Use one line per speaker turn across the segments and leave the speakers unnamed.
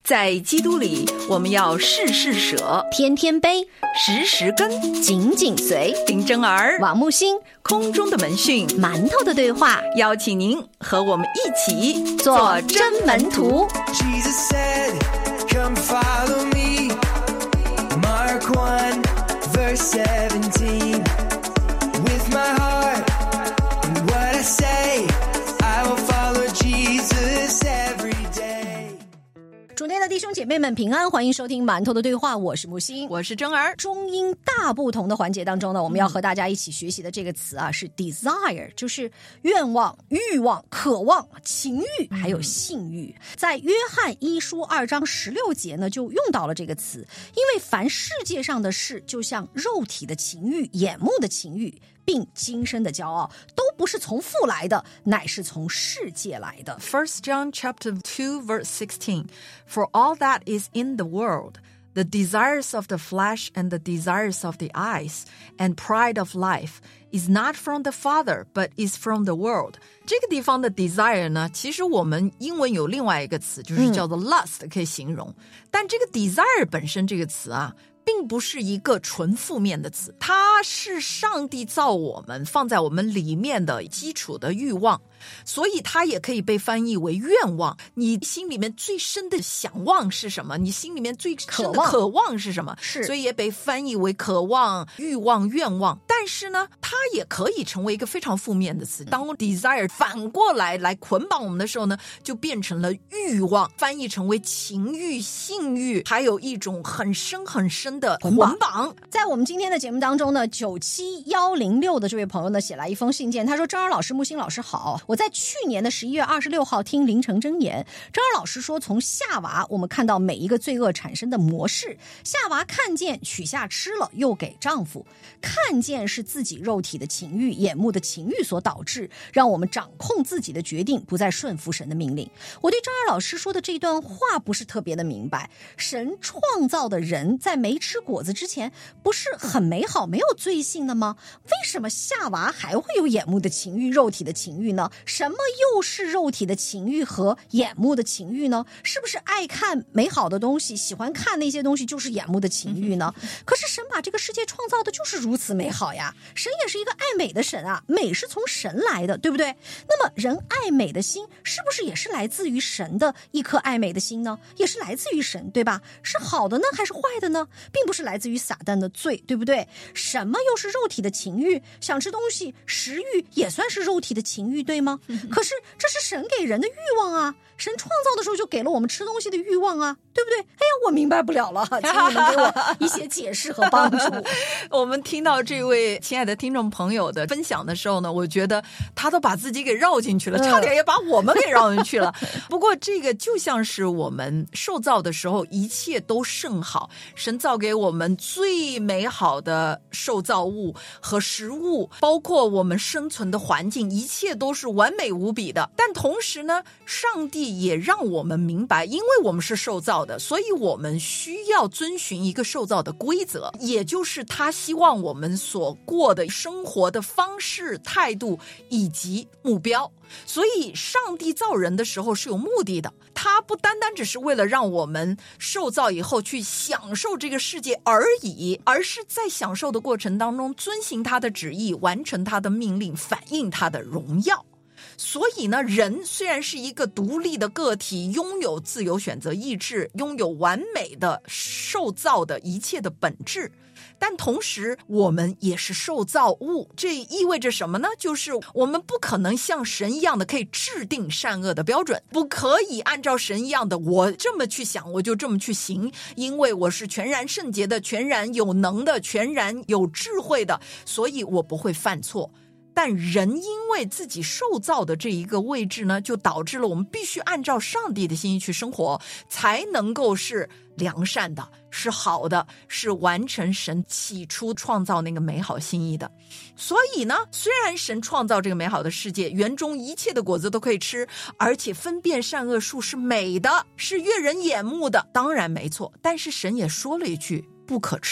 在基督里，我们要事事舍，
天天悲，
时时跟，
紧紧随。
林真儿、
王木星，
空中的门讯，
馒头的对话，
邀请您和我们一起
做真门徒。
Jesus said, come follow me. Mark 1, verse 17. With my heart and what I say, I will follow Jesus every day.
主内的弟兄姐妹们平安，欢迎收听馒头的对话，我是木星，
我是真儿。
中英大不同的环节当中呢，我们要和大家一起学习的这个词啊，是 desire， 就是愿望、欲望、渴望、情欲，还有性欲。在约翰一书2章16节呢，就用到了这个词，因为凡世界上的事，就像肉体的情欲、眼目的情欲，并今生的骄傲，都不是从父来的，乃是从世界来的。
1 John chapter 2 verse 16 For all that is in the world, the desires of the flesh and the desires of the eyes and pride of life is not from the Father, but is from the world. 这个地方的 desire 呢，其实我们英文有另外一个词，就是叫做 lust，可以形容。但这个 desire 本身这个词啊，并不是一个纯负面的词，它是上帝造我们放在我们里面的基础的欲望，所以它也可以被翻译为愿望。你心里面最深的想望是什么？你心里面最深的渴望是什么？
是，
所以也被翻译为渴望、欲望、愿望。但是呢，它也可以成为一个非常负面的词。当 desire 反过来捆绑我们的时候呢，就变成了欲望，翻译成为情欲、性欲，还有一种很深很深的捆绑。
在我们今天的节目当中呢，97106的这位朋友呢写来一封信件，他说：张儿老师、木星老师好，我在去年的11月26号听凌晨箴言，张儿老师说，从夏娃我们看到每一个罪恶产生的模式。夏娃看见，取下吃了，又给丈夫。看见是自己肉体的情欲、眼目的情欲所导致，让我们掌控自己的决定，不再顺服神的命令。我对张儿老师说的这段话不是特别的明白，神创造的人在没吃果子之前不是很美好没有罪性的吗？为什么夏娃还会有眼目的情欲、肉体的情欲呢？什么又是肉体的情欲和眼目的情欲呢？是不是爱看美好的东西，喜欢看那些东西就是眼目的情欲呢？可是神把这个世界创造的就是如此美好呀，神也是一个爱美的神啊，美是从神来的，对不对？那么人爱美的心是不是也是来自于神的一颗爱美的心呢？也是来自于神，对吧？是好的呢还是坏的呢？并不是来自于撒旦的罪，对不对？什么又是肉体的情欲？想吃东西，食欲也算是肉体的情欲，对吗？可是这是神给人的欲望啊，神创造的时候就给了我们吃东西的欲望啊，对不对？哎呀，我明白不了了，请你们给我一些解释和帮助。
我们听到这位亲爱的听众朋友的分享的时候呢，我觉得他都把自己给绕进去了，差点也把我们给绕进去了。不过这个就像是我们受造的时候，一切都甚好，神造给我们最美好的受造物和食物，包括我们生存的环境，一切都是完美无比的。但同时呢，上帝也让我们明白，因为我们是受造的，所以我们需要遵循一个受造的规则，也就是他希望我们所过的生活的方式、态度以及目标。所以上帝造人的时候是有目的的，他不单单只是为了让我们受造以后去享受这个世界而已，而是在享受的过程当中遵行他的旨意，完成他的命令，反映他的荣耀。所以呢，人虽然是一个独立的个体，拥有自由选择意志，拥有完美的受造的一切的本质，但同时我们也是受造物。这意味着什么呢？就是我们不可能像神一样的可以制定善恶的标准，不可以按照神一样的我这么去想我就这么去行，因为我是全然圣洁的，全然有能的，全然有智慧的，所以我不会犯错。但人因为自己受造的这一个位置呢，就导致了我们必须按照上帝的心意去生活，才能够是良善的，是好的，是完成神起初创造那个美好心意的。所以呢，虽然神创造这个美好的世界，园中一切的果子都可以吃，而且分辨善恶树是美的，是悦人眼目的，当然没错。但是神也说了一句不可吃，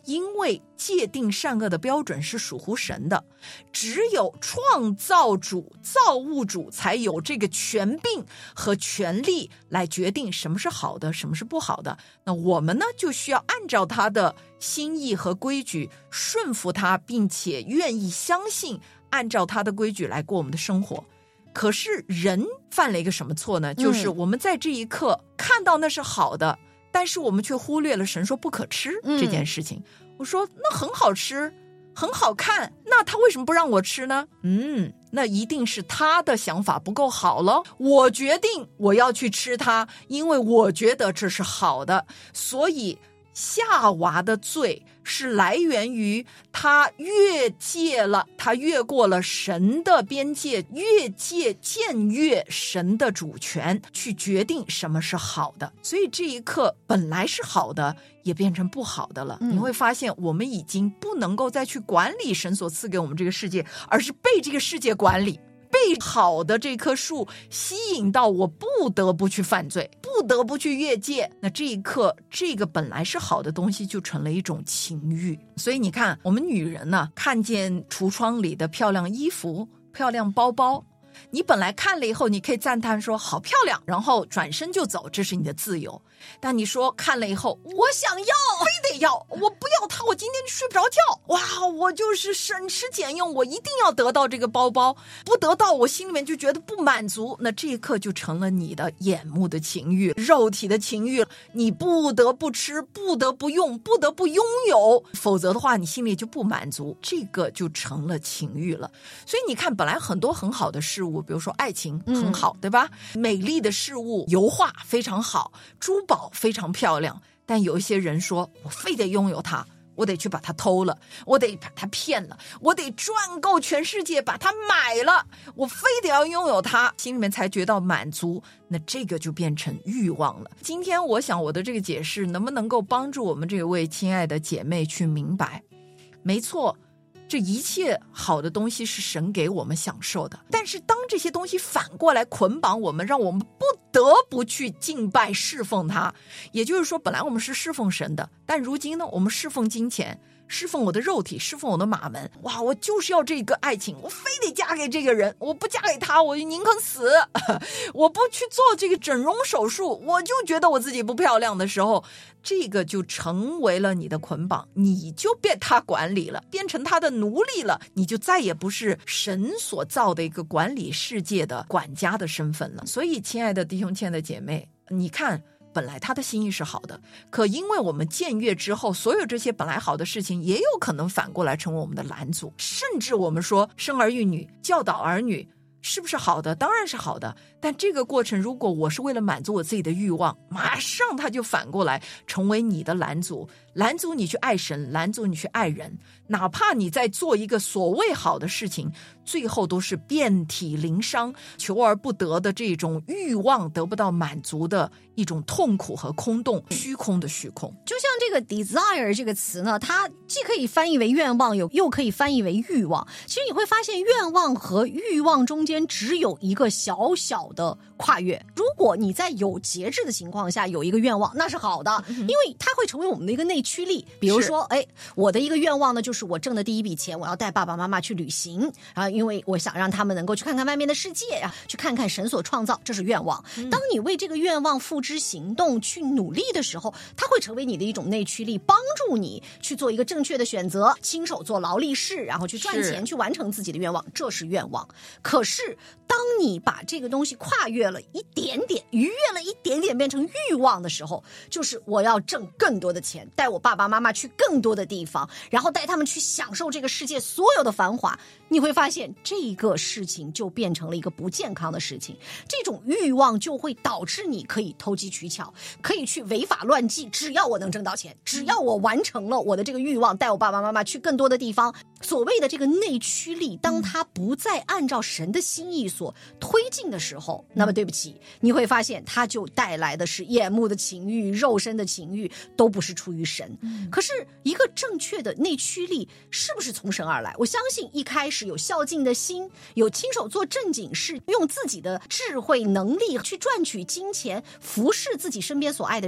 因为界定善恶的标准是属乎神的，只有创造主、造物主才有这个权柄和权利来决定什么是好的，什么是不好的。那我们呢，就需要按照他的心意和规矩顺服他，并且愿意相信按照他的规矩来过我们的生活。可是人犯了一个什么错呢？就是我们在这一刻看到那是好的，但是我们却忽略了神说不可吃这件事情。我说那很好吃，很好看，那他为什么不让我吃呢？那一定是他的想法不够好了。我决定我要去吃它，因为我觉得这是好的。所以夏娃的罪是来源于他越界了，他越过了神的边界，越界僭越神的主权，去决定什么是好的。所以这一刻本来是好的，也变成不好的了。你会发现我们已经不能够再去管理神所赐给我们这个世界，而是被这个世界管理，被好的这棵树吸引到我不得不去犯罪，不得不去越界。那这一刻这个本来是好的东西就成了一种情欲。所以你看我们女人呢，看见橱窗里的漂亮衣服、漂亮包包，你本来看了以后你可以赞叹说好漂亮，然后转身就走，这是你的自由。但你说看了以后
我想要，
非得要，我不要它我今天睡不着觉，哇，我就是省吃俭用，我一定要得到这个包包，不得到我心里面就觉得不满足。那这一刻就成了你的眼目的情欲，肉体的情欲，你不得不吃，不得不用，不得不拥有，否则的话你心里就不满足，这个就成了情欲了。所以你看本来很多很好的事物，比如说爱情很好，对吧？美丽的事物，油画非常好，珠宝非常漂亮，但有一些人说我非得拥有它，我得去把它偷了，我得把它骗了，我得赚够全世界把它买了，我非得要拥有它，心里面才觉得满足。那这个就变成欲望了。今天我想我的这个解释能不能够帮助我们这位亲爱的姐妹去明白，没错，这一切好的东西是神给我们享受的，但是当这些东西反过来捆绑我们，让我们不得不去敬拜侍奉它，也就是说本来我们是侍奉神的，但如今呢，我们侍奉金钱，侍奉我的肉体，侍奉我的马门。哇，我就是要这个爱情，我非得嫁给这个人，我不嫁给他我就宁肯死我不去做这个整容手术，我就觉得我自己不漂亮的时候，这个就成为了你的捆绑，你就被他管理了，变成他的奴隶了，你就再也不是神所造的一个管理世界的管家的身份了。所以亲爱的弟兄亲爱的姐妹，你看本来他的心意是好的，可因为我们僭越之后，所有这些本来好的事情也有可能反过来成为我们的拦阻。甚至我们说生儿育女，教导儿女是不是好的？当然是好的，但这个过程如果我是为了满足我自己的欲望，马上它就反过来成为你的拦阻，拦阻你去爱神，拦阻你去爱人。哪怕你在做一个所谓好的事情，最后都是遍体鳞伤，求而不得的这种欲望得不到满足的一种痛苦和空洞，虚空的虚空。
就像这个 desire 这个词呢，它既可以翻译为愿望，又可以翻译为欲望。其实你会发现愿望和欲望中间只有一个小小的跨越。如果你在有节制的情况下有一个愿望，那是好的，因为它会成为我们的一个内驱力。比如说我的一个愿望呢，就是我挣的第一笔钱我要带爸爸妈妈去旅行啊，因为我想让他们能够去看看外面的世界啊，去看看神所创造，这是愿望。当你为这个愿望付之行动去努力的时候，它会成为你的一种内驱力，帮助你去做一个正确的选择，亲手做劳力士，然后去赚钱，去完成自己的愿望，这是愿望。可是当你把这个东西跨越了一点点，逾越了一点点，变成欲望的时候，就是我要挣更多的钱，带我爸爸妈妈去更多的地方，然后带他们去享受这个世界所有的繁华。你会发现这个事情就变成了一个不健康的事情，这种欲望就会导致你可以投机取巧，可以去违法乱纪，只要我能挣到钱，只要我完成了我的这个欲望，带我爸爸妈妈去更多的地方。所谓的这个内驱力，当它不再按照神的心意所推进的时候，那么对不起，你会发现它就带来的是眼目的情欲，肉身的情欲，都不是出于神。可是一个正确的内驱力是不是从神而来？我相信一开始有孝敬的心，有亲手做正经事，用自己的智慧能力去赚取金钱，服侍自己身边所爱的人，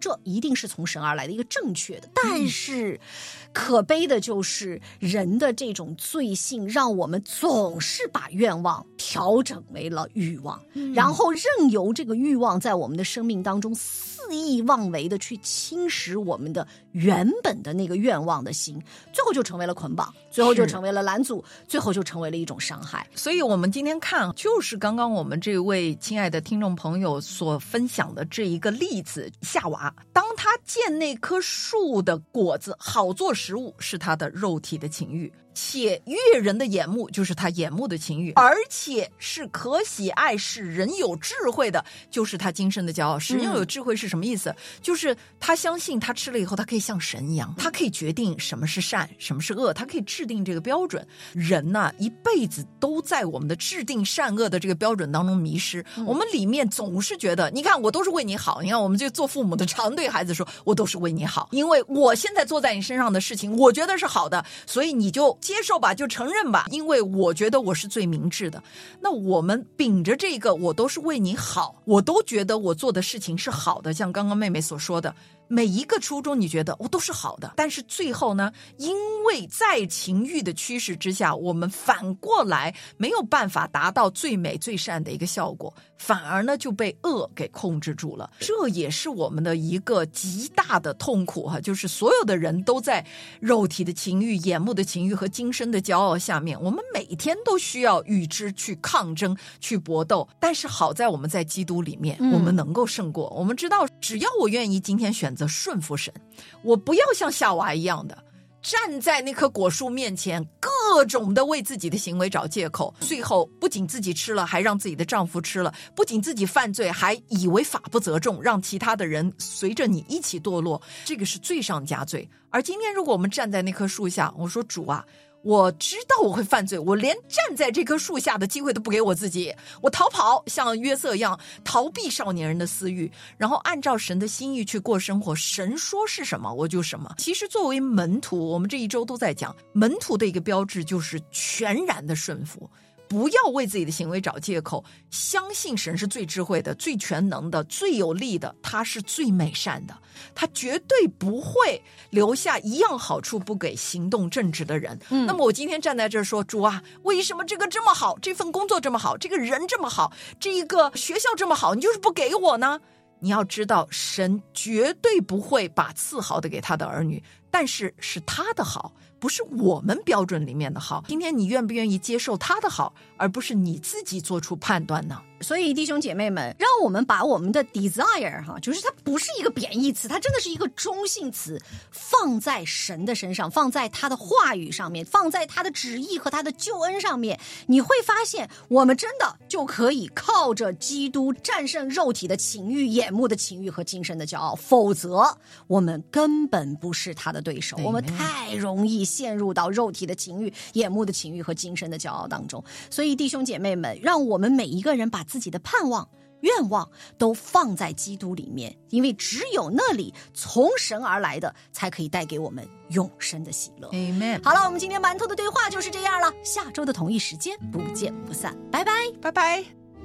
这一定是从神而来的一个正确的。但是可悲的就是人的这种罪性，让我们总是把愿望调整为了欲望，然后任由这个欲望在我们的生命当中肆意妄为的去侵蚀我们的原本的那个愿望的心，最后就成为了捆绑，最后就成为了拦阻，最后就成为了一种伤害。
所以我们今天看，就是刚刚我们这位亲爱的听众朋友所分享的这一个例子，夏娃当他见那棵树的果子好做食物，是他的肉体的情欲，且悦人的眼目，就是他眼目的情欲，而且是可喜爱，使人有智慧的，就是他今生的骄傲。使人有智慧是什么意思？就是他相信他吃了以后他可以像神一样，他可以决定什么是善什么是恶，他可以制定这个标准。人呢，一辈子都在我们的制定善恶的这个标准当中迷失，我们里面总是觉得，你看我都是为你好，你看我们就做父母的常对孩子说，我都是为你好，因为我现在做在你身上的事情我觉得是好的，所以你就接受吧，就承认吧，因为我觉得我是最明智的。那我们秉着这个我都是为你好，我都觉得我做的事情是好的，像刚刚妹妹所说的，每一个初衷你觉得我都是好的，但是最后呢，因为在情欲的驱使之下，我们反过来没有办法达到最美最善的一个效果，反而呢就被恶给控制住了。这也是我们的一个极大的痛苦哈，就是所有的人都在肉体的情欲、眼目的情欲和今生的骄傲下面，我们每天都需要与之去抗争、去搏斗。但是好在我们在基督里面，我们能够胜过。我们知道，只要我愿意今天选择顺服神，我不要像夏娃一样的站在那棵果树面前，各种的为自己的行为找借口，最后不仅自己吃了，还让自己的丈夫吃了，不仅自己犯罪，还以为法不责众，让其他的人随着你一起堕落，这个是罪上加罪。而今天如果我们站在那棵树下，我说主啊，我知道我会犯罪，我连站在这棵树下的机会都不给我自己，我逃跑，像约瑟一样逃避少年人的私欲，然后按照神的心意去过生活，神说是什么我就什么。其实作为门徒，我们这一周都在讲门徒的一个标志就是全然的顺服，不要为自己的行为找借口，相信神是最智慧的、最全能的、最有力的，他是最美善的，他绝对不会留下一样好处不给行动正直的人。那么我今天站在这儿说，主啊，为什么这个这么好，这份工作这么好，这个人这么好，这一个学校这么好，你就是不给我呢？你要知道，神绝对不会把次好的给他的儿女，但是是他的好，不是我们标准里面的好。今天你愿不愿意接受他的好，而不是你自己做出判断呢？
所以弟兄姐妹们，让我们把我们的 desire 哈，就是它不是一个贬义词，它真的是一个中性词，放在神的身上，放在他的话语上面，放在他的旨意和他的救恩上面，你会发现我们真的就可以靠着基督战胜肉体的情欲、眼目的情欲和今生的骄傲，否则我们根本不是他的对手，我们太容易陷入到肉体的情欲、眼目的情欲和今生的骄傲当中。所以弟兄姐妹们，让我们每一个人把自己的盼望、愿望都放在基督里面，因为只有那里从神而来的才可以带给我们永生的喜乐。
Amen。
好了，我们今天馒头的对话就是这样了，下周的同一时间不见不散，拜拜
拜拜。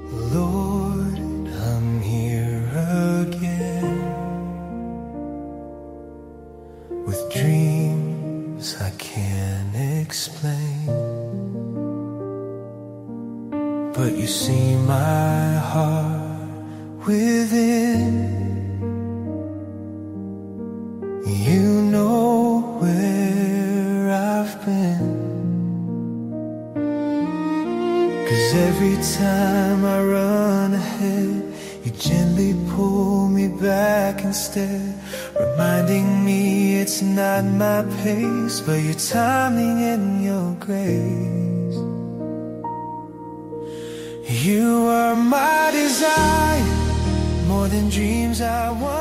Lord, I'm here again with dreams I can't explain, but you see my heart within. You know where I've been, 'cause every time I run ahead, you gently pull me back instead, reminding me it's not my pace, but your timing and your grace. You are my desire, more than dreams I want.